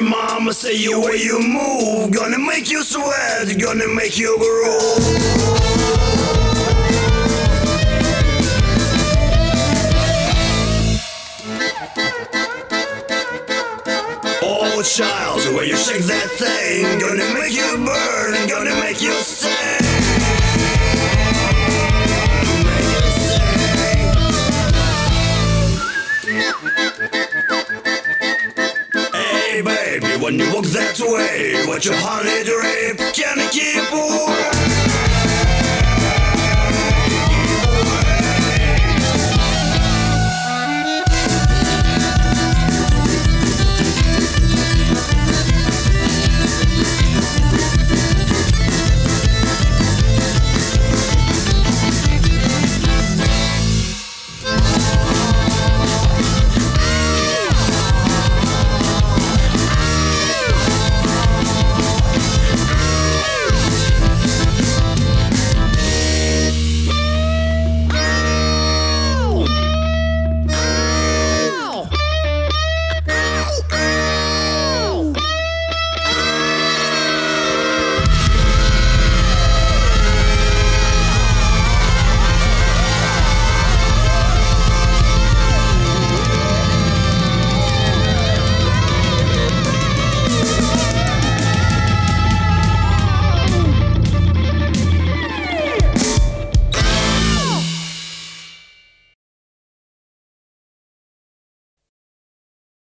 mama say you way you move, gonna make you sweat, gonna make you groove. Oh child, the way you shake that thing, gonna make you burn, gonna make you sing. Hey baby, when you walk that way, what your honey drip, can I keep away?